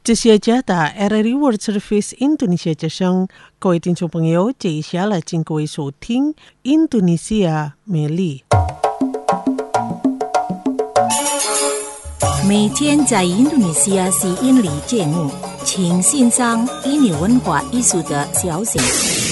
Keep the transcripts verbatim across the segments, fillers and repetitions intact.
这些加的 R R I World Service Indonesia 之声，各位听众朋友，接下来请各位收听印度尼西亚美丽。 每天在印度尼西亚吸引力节目，请欣赏印尼文化艺术的消息。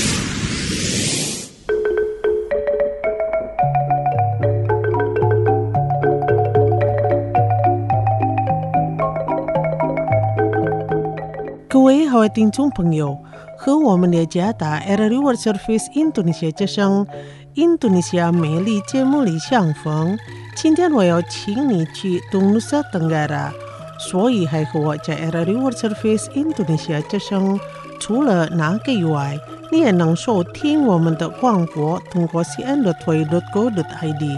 各位好，听众朋友，和我们的加达 R R I World Service Indonesia 之声印度尼西亚美丽节目里相逢。今天我要请你去东努沙登嘎拉，所以还和我在 R R I World Service Indonesia 之声。除了那个以外，你也能收听我们的广播，通过 c n dot w a dot go dot i d。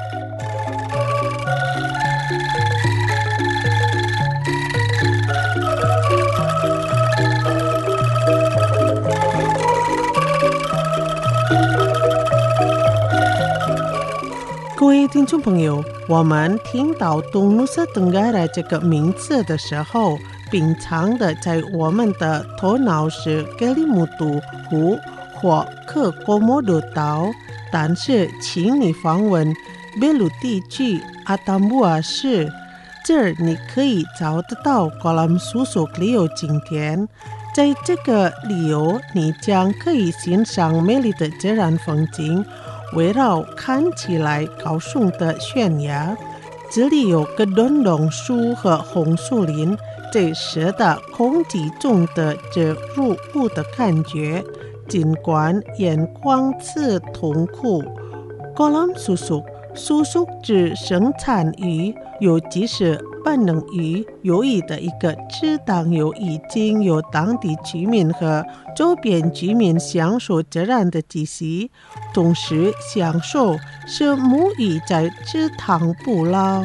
各位听众朋友，我们听到东努沙登嘎拉这个名字的时候，平常的在我们的头脑是格里木都湖或克哥莫多岛，但是请你访问贝鲁地区阿达姆瓦市，这儿你可以找得到高兰叔叔旅游景点。在这个旅游，你将可以欣赏美丽的自然风景，围绕看起来高耸的悬崖，这里有个墩榕树和红树林，这使得空气中的植入物的感觉，尽管眼光是痛苦。高兰叔叔叔叔只生产鱼，尤其是本能鱼，由于的一个适当有已经有当地居民和周边居民享受自然的气息，同时享受是母鱼在池塘捕捞。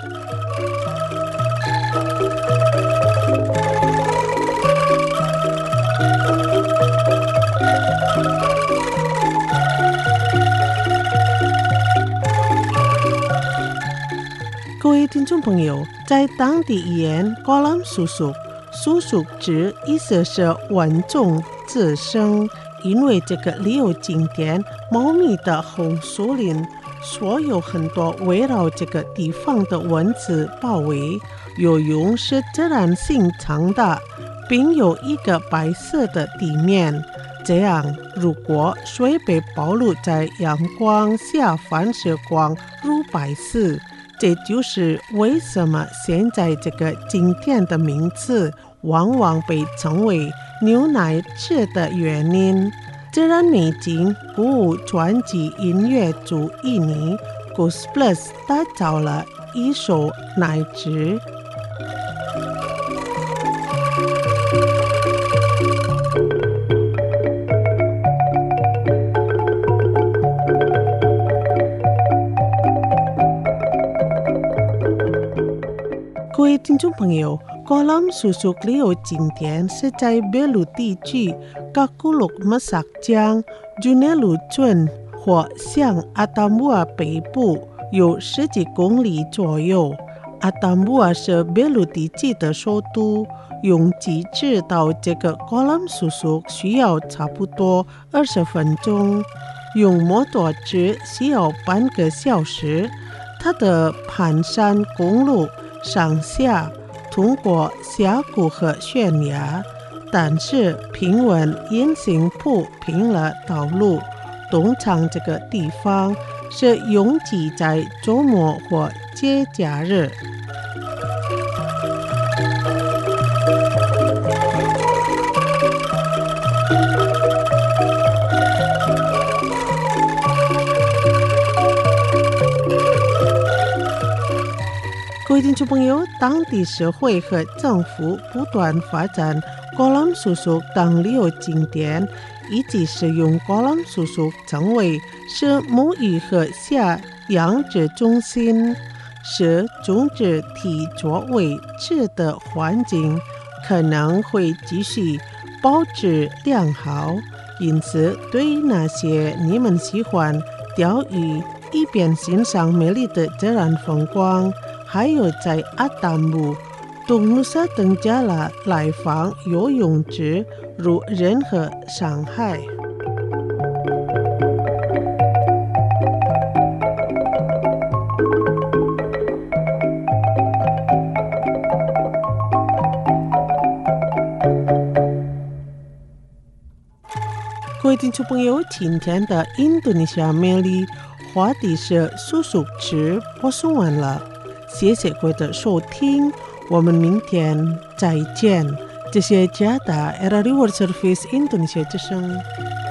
各位听众朋友，在当地语言，高兰叔叔叔叔指意思是稳重自生，因为这个旅游景点茂密的红树林，所有很多围绕这个地方的文字包围。游泳是自然形成的，并有一个白色的地面，这样如果水被暴露在阳光下，反射光如白色。这就是为什么现在这个景点的名字往往被称为牛奶池的原因。自然美景鼓舞专辑音乐组印尼 Ghost Plus 打造了一首奶池。各位听众朋友，高兰叔叔旅游景点是在贝鲁地区噶古鲁马萨江、朱内鲁村或向阿达姆瓦北部有十几公里左右。阿达姆瓦是贝鲁地区的首都，用机车到这个高兰叔叔需要差不多二十分钟，用摩托车需要半个小时。它的盘山公路上下通过峡谷和悬崖，但是平稳沿行铺平了道路。通常这个地方是拥挤在周末或节假日。各位听众朋友，当地社会和政府不断发展高兰叔叔当旅游景点，以及使用高兰叔叔成为是母语和下养殖中心，使种植体作为吃的环境可能会继续保持良好。因此，对于那些你们喜欢钓鱼，一边欣赏美丽的自然风光，还有在阿达姆东努沙登加拉来访游泳池无任何伤害。各位听众朋友，今天的印度尼西亚美丽话题是素食吃播送完了，谢谢各位的收听，我们明天再见。这些加达 R R I World Service Indonesia 之声。